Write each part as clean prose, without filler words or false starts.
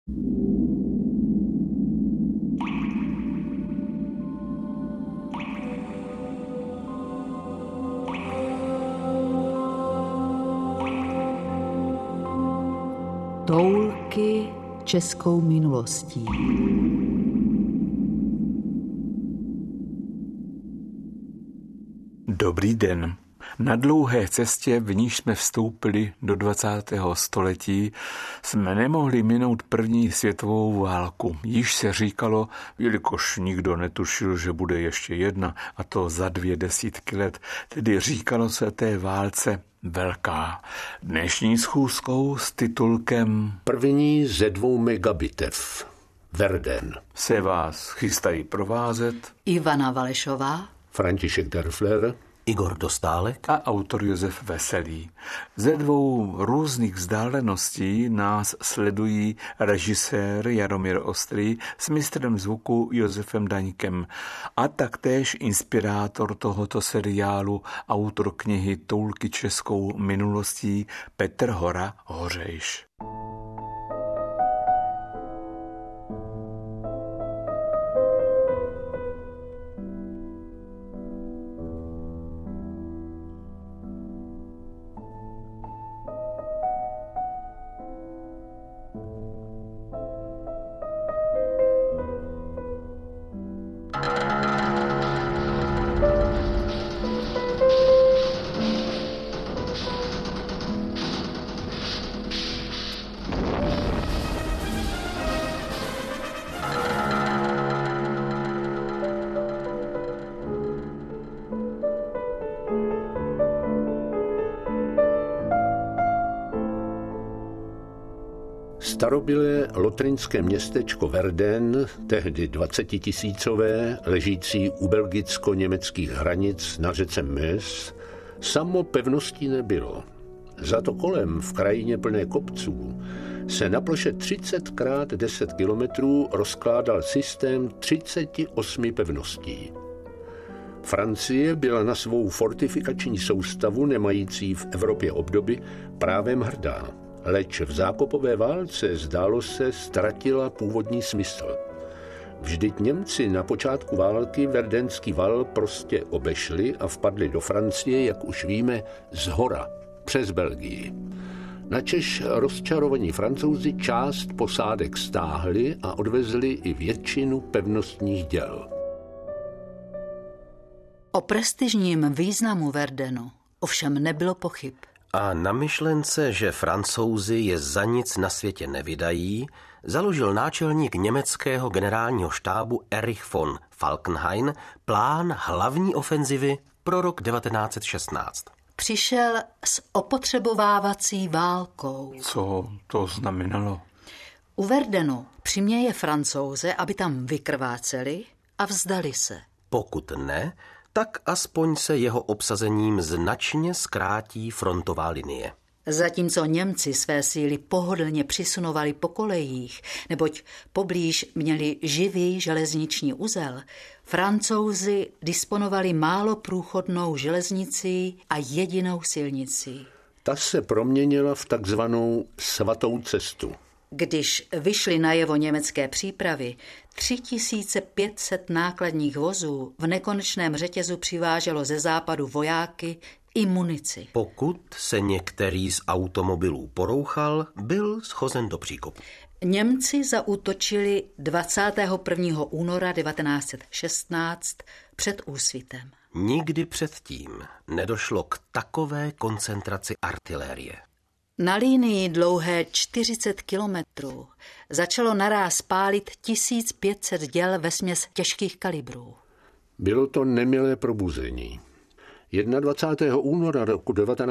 Toulky českou minulostí. Dobrý den. Na dlouhé cestě, v níž jsme vstoupili do 20. století, jsme nemohli minout první světovou válku. Již se říkalo, jelikož nikdo netušil, že bude ještě jedna, a to za 2 desítky let, tedy říkalo se té válce velká. Dnešní schůzkou s titulkem První ze 2 megabitev. Verden. Se vás chystají provázet Ivana Valešová, František Derfler, Igor Dostálek a autor Josef Veselý. Ze 2 různých vzdáleností nás sledují režisér Jaromír Ostrý s mistrem zvuku Josefem Daňkem a taktéž inspirátor tohoto seriálu, autor knihy Toulky českou minulostí Petr Hora Hořejš. Starobylé lotrinské městečko Verden, tehdy 20 000, ležící u belgicko-německých hranic na řece Meuse, samo pevností nebylo. Za to kolem, v krajině plné kopců, se na ploše 30x10 kilometrů rozkládal systém 38 pevností. Francie byla na svou fortifikační soustavu, nemající v Evropě obdoby, právem hrdá. Leč v zákopové válce, zdálo se, ztratila původní smysl. Vždyť Němci na počátku války Verdenský val prostě obešli a vpadli do Francie, jak už víme, zhora, přes Belgii. Načež rozčarovaní Francouzi část posádek stáhli a odvezli i většinu pevnostních děl. O prestižním významu Verdenu ovšem nebylo pochyb. a na myšlence, že Francouzi je za nic na světě nevydají, založil náčelník německého generálního štábu Erich von Falkenhayn plán hlavní ofenzivy pro rok 1916. Přišel s opotřebovávací válkou. Co to znamenalo? U Verdenu přiměje Francouze, aby tam vykrváceli a vzdali se. Pokud ne, tak aspoň se jeho obsazením značně zkrátí frontová linie. Zatímco Němci své síly pohodlně přisunovali po kolejích, neboť poblíž měli živý železniční uzel, Francouzi disponovali málo průchodnou železnicí a jedinou silnicí. Ta se proměnila v takzvanou svatou cestu. Když vyšly najevo německé přípravy, 3500 nákladních vozů v nekonečném řetězu přiváželo ze západu vojáky i munici. Pokud se některý z automobilů porouchal, byl shozen do příkopu. Němci zaútočili 21. února 1916 před Úsvitem. Nikdy předtím nedošlo k takové koncentraci artilérie. Na línii dlouhé 40 kilometrů začalo naráz pálit 1500 děl vesměs těžkých kalibrů. Bylo to nemilé probuzení. 21. února roku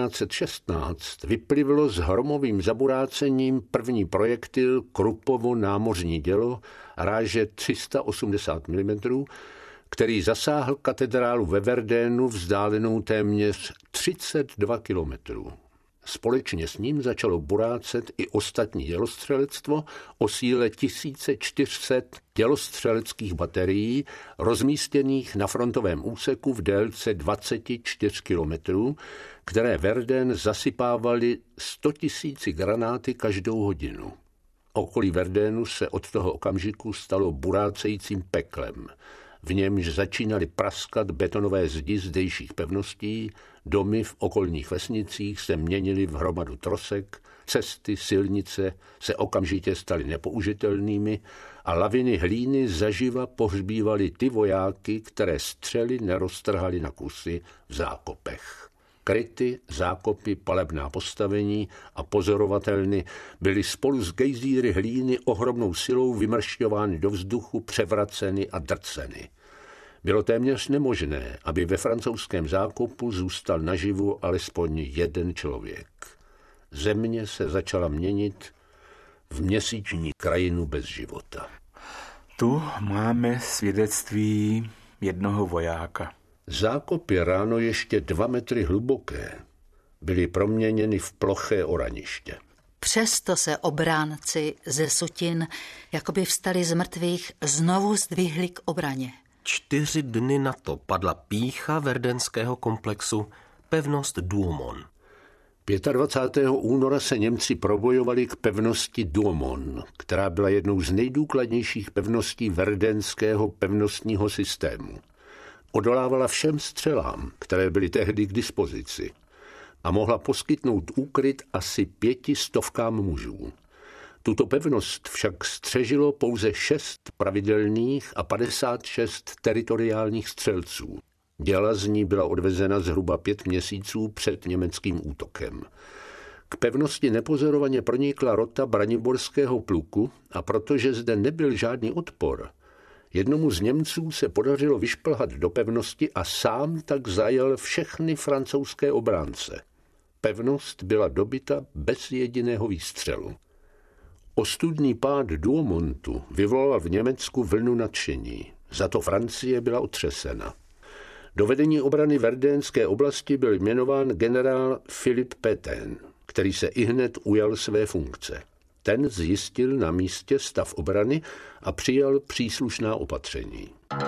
1916 vyplivlo s hromovým zaburácením první projektil Kruppovo námořní dělo ráže 380 mm, který zasáhl katedrálu ve Verdenu vzdálenou téměř 32 kilometrů. Společně s ním začalo burácet i ostatní dělostřelectvo o síle 1400 dělostřeleckých baterií rozmístěných na frontovém úseku v délce 24 kilometrů, které Verden zasypávali 100 000 granáty každou hodinu. Okolí Verdénu se od toho okamžiku stalo burácejícím peklem. V němž začínaly praskat betonové zdi zdejších pevností, domy v okolních vesnicích se měnily v hromadu trosek, cesty, silnice se okamžitě staly nepoužitelnými a laviny hlíny zaživa pohřbívaly ty vojáky, které střely neroztrhaly na kusy v zákopech. Kryty, zákopy, palebná postavení a pozorovatelny byly spolu s gejzíry hlíny ohromnou silou vymršťovány do vzduchu, převraceny a drceny. Bylo téměř nemožné, aby ve francouzském zákopu zůstal naživu alespoň jeden člověk. Země se začala měnit v měsíční krajinu bez života. Tu máme svědectví jednoho vojáka. Zákopy ráno ještě 2 metry hluboké byly proměněny v ploché oraniště. Přesto se obránci ze sutin, jakoby vstali z mrtvých, znovu zdvihli k obraně. 4 dny na to padla pýcha verdenského komplexu, pevnost Douaumont. 25. února se Němci probojovali k pevnosti Douaumont, která byla jednou z nejdůkladnějších pevností verdenského pevnostního systému. Odolávala všem střelám, které byly tehdy k dispozici, a mohla poskytnout úkryt asi 500 mužů. Tuto pevnost však střežilo pouze 6 pravidelných a 56 teritoriálních střelců. Děla z ní byla odvezena zhruba 5 měsíců před německým útokem. K pevnosti nepozorovaně pronikla rota braniborského pluku a protože zde nebyl žádný odpor, jednomu z Němců se podařilo vyšplhat do pevnosti a sám tak zajel všechny francouzské obránce. Pevnost byla dobyta bez jediného výstřelu. Ostudný pád Douaumontu vyvolal v Německu vlnu nadšení. Za to Francie byla otřesena. Do vedení obrany Verdénské oblasti byl jmenován generál Philippe Pétain, který se ihned ujal své funkce. Ten zjistil na místě stav obrany a přijal příslušná opatření.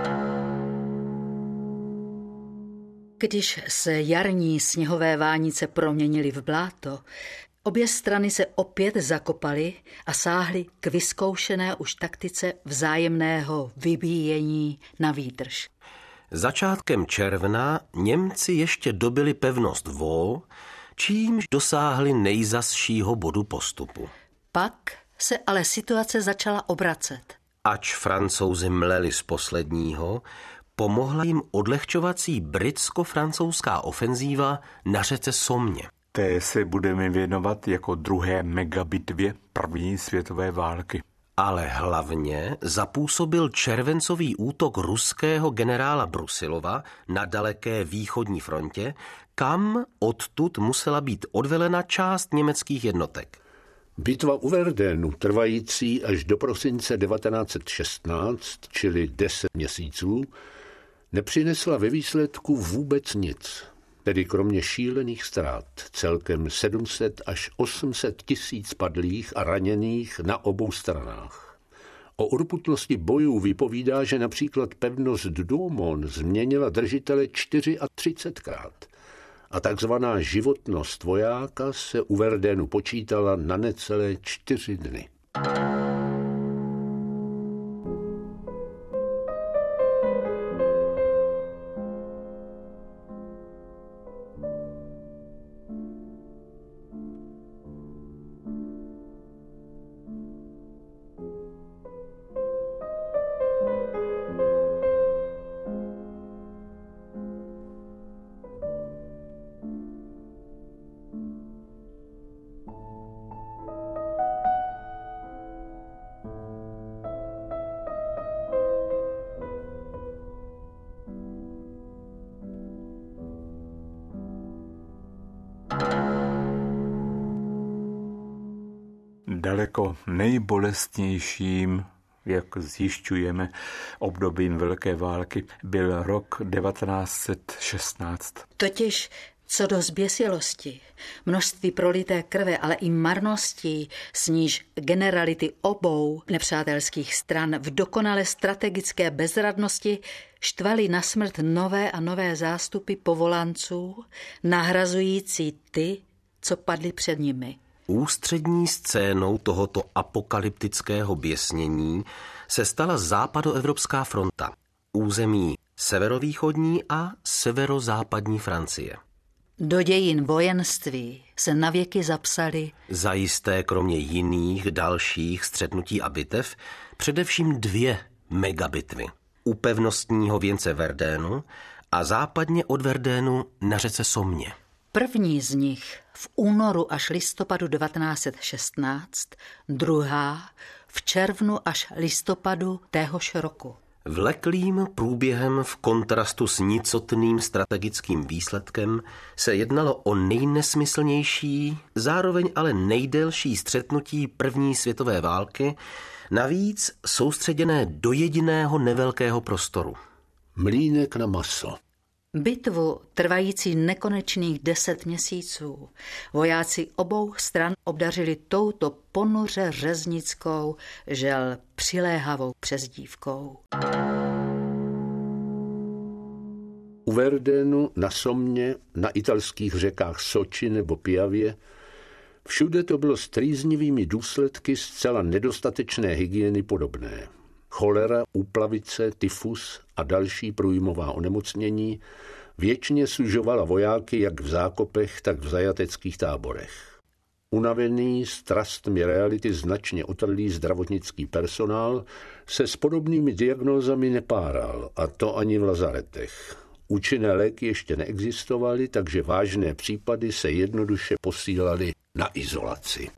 Když se jarní sněhové vánice proměnily v bláto, obě strany se opět zakopaly a sáhly k vyzkoušené už taktice vzájemného vybíjení na výdrž. Začátkem června Němci ještě dobyli pevnost Vaux, čímž dosáhli nejzazšího bodu postupu. Pak se ale situace začala obracet. Ač Francouzi mleli z posledního, pomohla jim odlehčovací britsko-francouzská ofenzíva na řece Sommě. Té se budeme věnovat jako druhé megabitvě první světové války. Ale hlavně zapůsobil červencový útok ruského generála Brusilova na daleké východní frontě, kam odtud musela být odvelena část německých jednotek. Bitva u Verdénu, trvající až do prosince 1916, čili 10 měsíců, nepřinesla ve výsledku vůbec nic, tedy kromě šílených ztrát, celkem 700 až 800 tisíc padlých a raněných na obou stranách. O urputnosti bojů vypovídá, že například pevnost Douaumont změnila držitele 34krát a takzvaná životnost vojáka se u Verdénu počítala na necelé 4 dny. Daleko nejbolestnějším, jak zjišťujeme, obdobím Velké války byl rok 1916. Totiž co do zběsilosti, množství prolité krve, ale i marností, s níž generality obou nepřátelských stran v dokonale strategické bezradnosti štvali na smrt nové a nové zástupy povolanců, nahrazující ty, co padli před nimi. Ústřední scénou tohoto apokalyptického běsnění se stala západoevropská fronta, území severovýchodní a severozápadní Francie. Do dějin vojenství se navěky zapsaly Zajisté kromě jiných dalších střetnutí a bitev především 2 megabitvy. U pevnostního věnce Verdénu a západně od Verdénu na řece Sommě. První z nich v únoru až listopadu 1916, druhá v červnu až listopadu téhož roku. Vleklým průběhem v kontrastu s nicotným strategickým výsledkem se jednalo o nejnesmyslnější, zároveň ale nejdelší střetnutí první světové války, navíc soustředěné do jediného nevelkého prostoru. Mlýnek na maso. Bitvu trvající nekonečných 10 měsíců vojáci obou stran obdařili touto ponuře řeznickou, žel přiléhavou přezdívkou. U Verdénu, na Sommě, na italských řekách Soči nebo Piavě, všude to bylo s trýznivými důsledky zcela nedostatečné hygieny podobné. Cholera, úplavice, tyfus a další průjmová onemocnění věčně sužovala vojáky jak v zákopech, tak v zajateckých táborech. Unavený, strastmi reality značně otrlý zdravotnický personál se s podobnými diagnózami nepáral, a to ani v lazaretech. Účinné léky ještě neexistovaly, takže vážné případy se jednoduše posílaly na izolaci.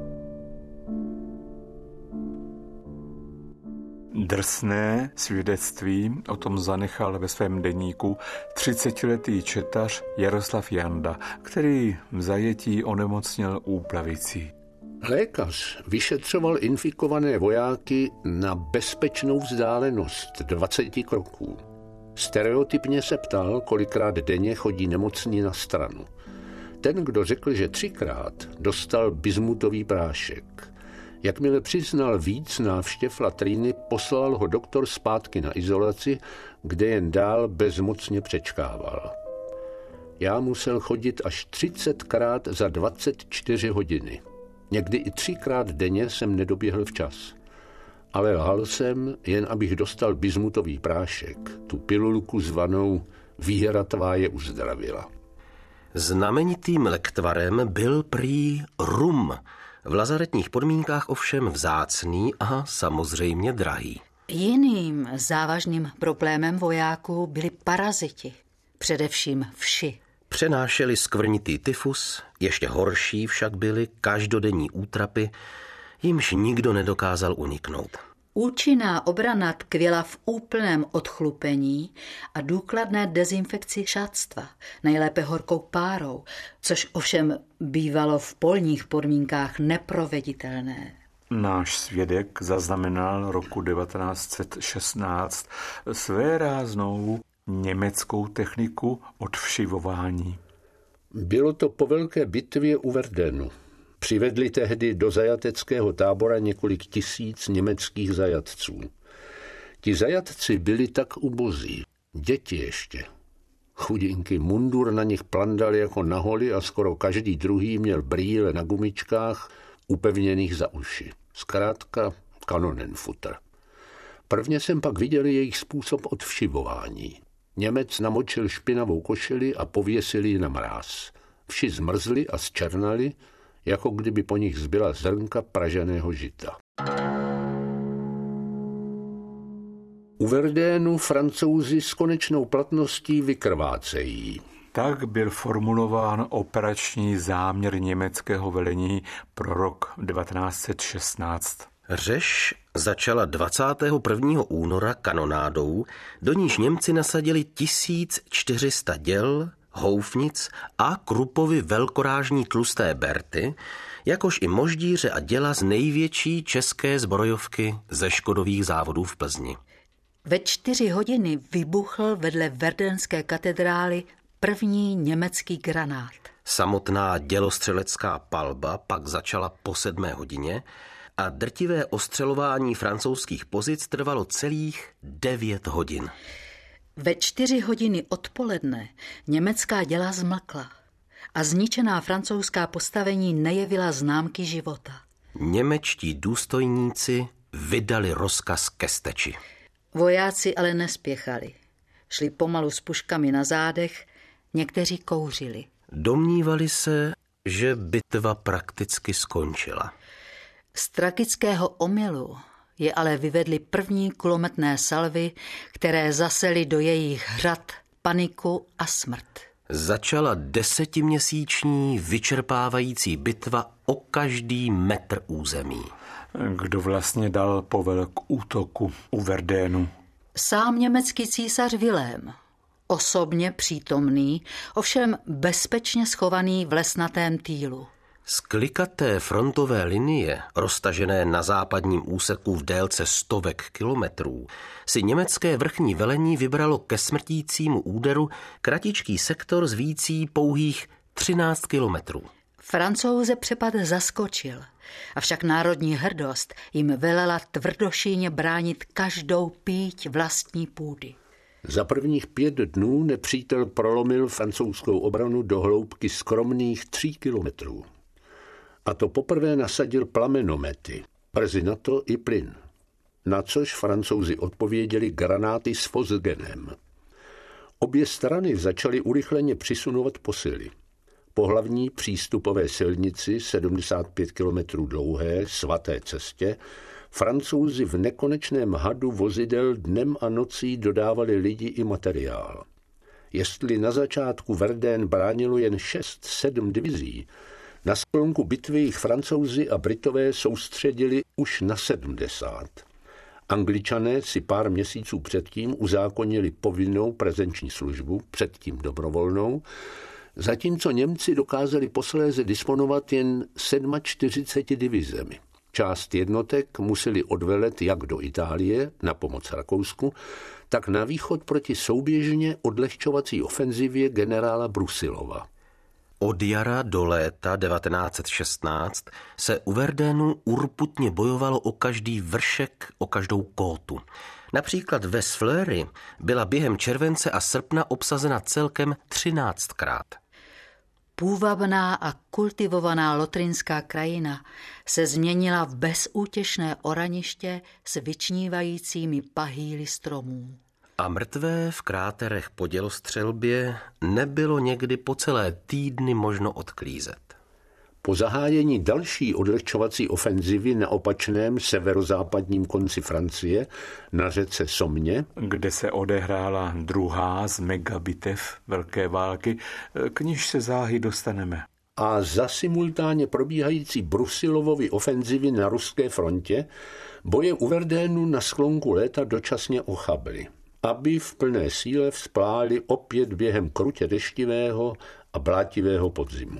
Drsné svědectví o tom zanechal ve svém deníku 30letý četař Jaroslav Janda, který v zajetí onemocněl úplavicí. Lékař vyšetřoval infikované vojáky na bezpečnou vzdálenost 20 kroků. Stereotypně se ptal, kolikrát denně chodí nemocní na stranu. Ten, kdo řekl, že 3krát, dostal bismutový prášek. Jakmile přiznal víc návštěv latríny, poslal ho doktor zpátky na izolaci, kde jen dál bezmocně přečkával. Já musel chodit až 30krát za 24 hodiny. Někdy i 3krát denně jsem nedoběhl včas. Ale lhal jsem, jen abych dostal bismutový prášek, tu pilulku zvanou výhra tvá je uzdravila. Znamenitým lektvarem byl prý rum, v lazaretních podmínkách ovšem vzácný a samozřejmě drahý. Jiným závažným problémem vojáků byli paraziti, především vši. Přenášeli skvrnitý tyfus, ještě horší však byly každodenní útrapy, jimž nikdo nedokázal uniknout. Účinná obrana tkvěla v úplném odchlupení a důkladné dezinfekci šatstva, nejlépe horkou párou, což ovšem bývalo v polních podmínkách neproveditelné. Náš svědek zaznamenal roku 1916 svéráznou německou techniku odvšivování. Bylo to po velké bitvě u Verdénu. Přivedli tehdy do zajateckého tábora několik tisíc německých zajatců. Ti zajatci byli tak ubozí, děti ještě. Chudinky, mundur na nich plandal jako na holi a skoro každý druhý měl brýle na gumičkách upevněných za uši. Zkrátka kanonenfutter. Prvně jsem pak viděl jejich způsob odvšivování. Němec namočil špinavou košili a pověsil ji na mráz. Vši zmrzli a zčernali, jako kdyby po nich zbyla zrnka praženého žita. U Verdénu Francouzi s konečnou platností vykrvácejí. Tak byl formulován operační záměr německého velení pro rok 1916. Řeš začala 21. února kanonádou, do níž Němci nasadili 1400 děl, houfnic a Krupovy velkorážní tlusté berty, jakož i moždíře a děla z největší české zbrojovky ze Škodových závodů v Plzni. Ve 4 hodiny vybuchl vedle Verdénské katedrály první německý granát. Samotná dělostřelecká palba pak začala po 7. hodině a drtivé ostřelování francouzských pozic trvalo celých 9 hodin. Ve 4 hodiny odpoledne německá děla zmlkla. a zničená francouzská postavení nejevila známky života. Němečtí důstojníci vydali rozkaz ke steči. Vojáci ale nespěchali. Šli pomalu s puškami na zádech, někteří kouřili. Domnívali se, že bitva prakticky skončila. Z tragického omylu je ale vyvedly první kulometné salvy, které zasely do jejich hřad paniku a smrt. Začala 10měsíční vyčerpávající bitva o každý metr území. Kdo vlastně dal povel k útoku u Verdénu? Sám německý císař Vilém, osobně přítomný, ovšem bezpečně schovaný v lesnatém Týlu. Z klikaté frontové linie, roztažené na západním úseku v délce stovek kilometrů, si německé vrchní velení vybralo ke smrtícímu úderu kratičký sektor s vící pouhých 13 kilometrů. Francouze přepad zaskočil, avšak národní hrdost jim velela tvrdošíjně bránit každou píď vlastní půdy. Za prvních 5 dnů nepřítel prolomil francouzskou obranu do hloubky skromných 3 kilometrů. A to poprvé nasadil plamenomety, brzy na to i plyn, na což Francouzi odpověděli granáty s fosgenem. Obě strany začaly urychleně přisunovat posily. Po hlavní přístupové silnici 75 km dlouhé svaté cestě Francouzi v nekonečném hadu vozidel dnem a nocí dodávali lidi i materiál. Jestli na začátku Verdun bránilo jen 6-7 divizí, na sklonku bitvy jich Francouzi a Britové soustředili už na 70. Angličané si pár měsíců předtím uzákonili povinnou prezenční službu, předtím dobrovolnou, zatímco Němci dokázali posléze disponovat jen 47 divizemi. Část jednotek museli odvelet jak do Itálie na pomoc Rakousku, tak na východ proti souběžně odlehčovací ofenzivě generála Brusilova. Od jara do léta 1916 se u Verdunu urputně bojovalo o každý vršek, o každou kótu. Například ve Fleury byla během července a srpna obsazena celkem 13krát. Půvabná a kultivovaná lotrinská krajina se změnila v bezútěšné oraniště s vyčnívajícími pahýly stromů. A mrtvé v kráterech po dělostřelbě nebylo někdy po celé týdny možno odklízet. Po zahájení další odlehčovací ofenzivy na opačném severozápadním konci Francie na řece Somně, kde se odehrála druhá z megabitev Velké války, k níž se záhy dostaneme. a za simultánně probíhající Brusilovovy ofenzivy na ruské frontě boje u Verdunu na sklonku léta dočasně ochably, aby v plné síle vzpláli opět během krutě deštivého a blátivého podzimu.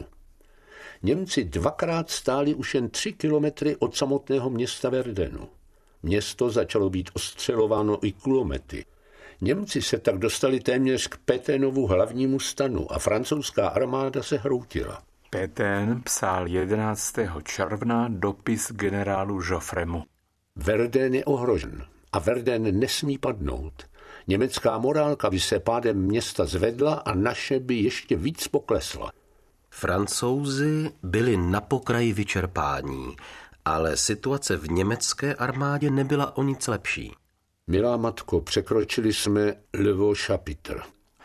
Němci dvakrát stáli už jen 3 kilometry od samotného města Verdunu. Město začalo být ostřelováno i kulomety. Němci se tak dostali téměř k Péténovu hlavnímu stanu a francouzská armáda se hroutila. Pétain psal 11. června dopis generálu Joffremu. Verdun je ohrožen a Verdun nesmí padnout. Německá morálka by se pádem města zvedla a naše by ještě víc poklesla. Francouzi byli na pokraji vyčerpání, ale situace v německé armádě nebyla o nic lepší. Milá matko, překročili jsme Le Chapitre.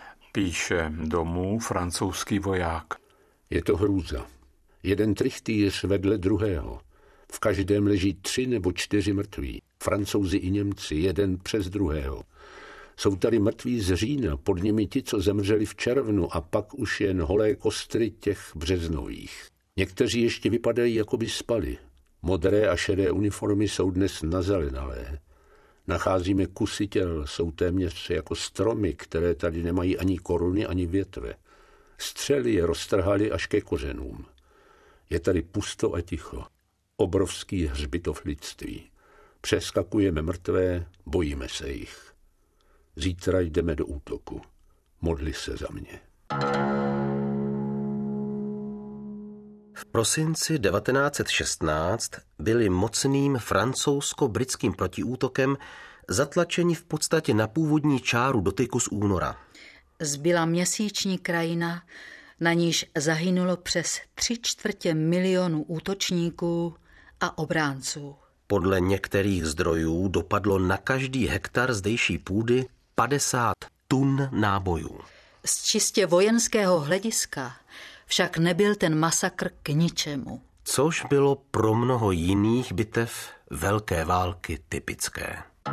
Píše domů francouzský voják. Je to hrůza. Jeden trichtýř vedle druhého. V každém leží 3 nebo 4 mrtví. Francouzi i Němci, jeden přes druhého. Jsou tady mrtví z října, pod nimi ti, co zemřeli v červnu, a pak už jen holé kostry těch březnových. Někteří ještě vypadají, jako by spali. Modré a šedé uniformy jsou dnes nazelenalé. Nacházíme kusy těl, jsou téměř jako stromy, které tady nemají ani koruny, ani větve. Střely je roztrhaly až ke kořenům. Je tady pusto a ticho. Obrovský hřbitov lidství. Přeskakujeme mrtvé, bojíme se jich. Zítra jdeme do útoku. Modli se za mě. V prosinci 1916 byli mocným francouzsko-britským protiútokem zatlačeni v podstatě na původní čáru dotyku z února. Zbyla měsíční krajina, na níž zahynulo přes 3/4 milionu útočníků a obránců. Podle některých zdrojů dopadlo na každý hektar zdejší půdy 50 tun nábojů. Z čistě vojenského hlediska však nebyl ten masakr k ničemu. Což bylo pro mnoho jiných bitev velké války typické.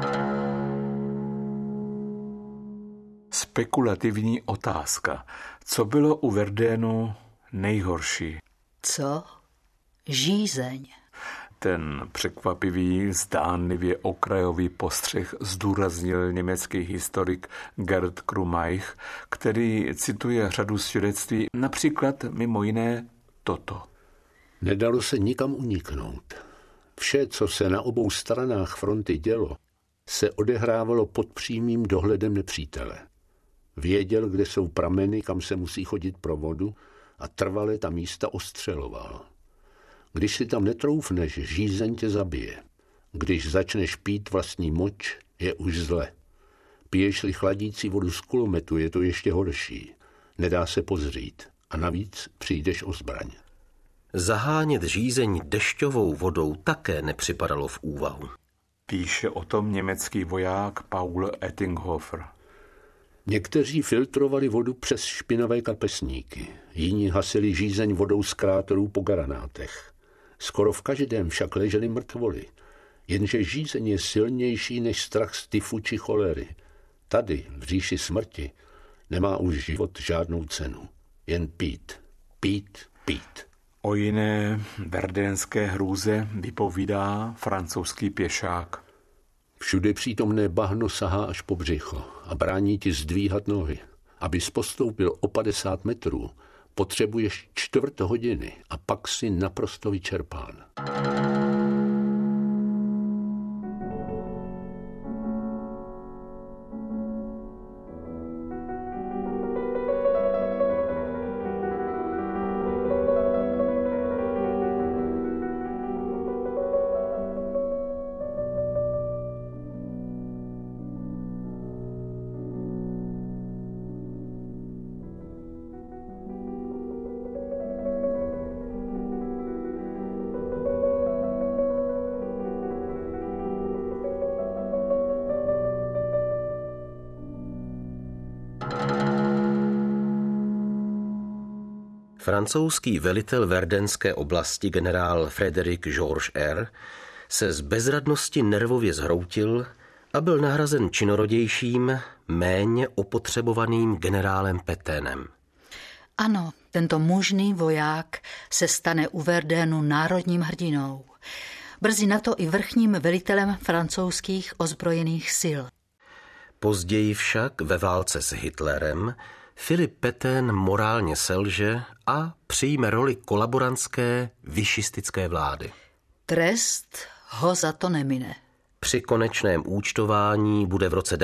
Spekulativní otázka. Co bylo u Verdunu nejhorší? Co? Žízeň. Ten překvapivý, zdánlivě okrajový postřeh zdůraznil německý historik Gerd Krummeich, který cituje řadu svědectví, například mimo jiné toto. Nedalo se nikam uniknout. Vše, co se na obou stranách fronty dělo, se odehrávalo pod přímým dohledem nepřítele. Věděl, kde jsou prameny, kam se musí chodit pro vodu a trvale ta místa ostřeloval. Když si tam netroufneš, žízeň tě zabije. Když začneš pít vlastní moč, je už zle. Piješ-li chladící vodu z kulometu, je to ještě horší. Nedá se pozřít a navíc přijdeš o zbraň. Zahánět žízeň dešťovou vodou také nepřipadalo v úvahu. Píše o tom německý voják Paul Ettinghofer. Někteří filtrovali vodu přes špinavé kapesníky, jiní hasili žízeň vodou z kráterů po granátech. Skoro v každém však leželi mrtvoly, jenže žízeň je silnější než strach z tyfu či cholery. Tady, v říši smrti, nemá už život žádnou cenu. Jen pít, pít, pít. O jiné verdenské hrůze vypovídá francouzský pěšák. Všude přítomné bahno sahá až po břicho a brání ti zdvíhat nohy. Abys postoupil o 50 metrů, potřebuješ 1/4 hodiny a pak si naprosto vyčerpán. Francouzský velitel verdenské oblasti generál Frédéric Georges R. se z bezradnosti nervově zhroutil a byl nahrazen činorodějším, méně opotřebovaným generálem Pétainem. Ano, tento mužný voják se stane u Verdunu národním hrdinou. Brzy na to i vrchním velitelem francouzských ozbrojených sil. Později však ve válce s Hitlerem Philippe Pétain morálně selže a přijme roli kolaborantské višistické vlády. Trest ho za to nemine. Při konečném účtování bude v roce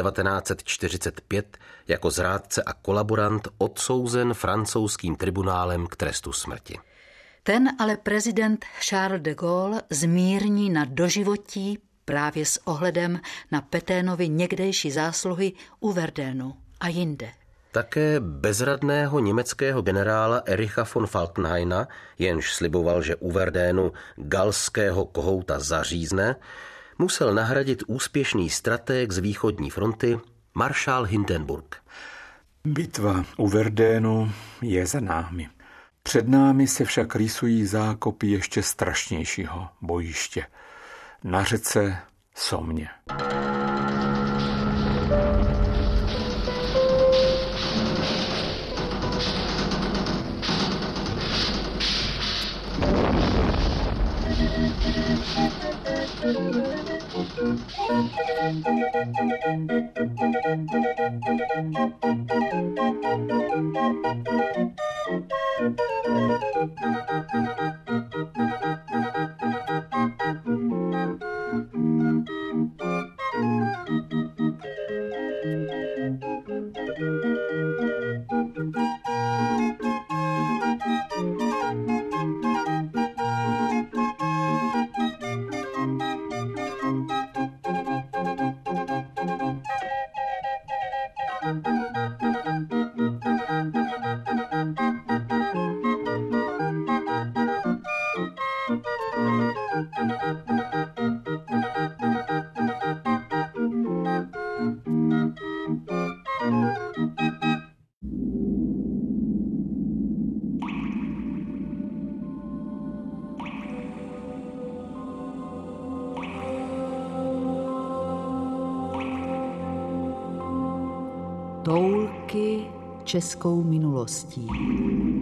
1945 jako zrádce a kolaborant odsouzen francouzským tribunálem k trestu smrti. Ten ale prezident Charles de Gaulle zmírní na doživotí právě s ohledem na Pétainovy někdejší zásluhy u Verdunu a jinde. Také bezradného německého generála Ericha von Falkenhayna, jenž sliboval, že u Verdunu galského kohouta zařízne, musel nahradit úspěšný stratég z východní fronty maršál Hindenburg. Bitva u Verdunu je za námi. Před námi se však rýsují zákopy ještě strašnějšího bojiště. Na řece Somně. Toulky českou minulostí.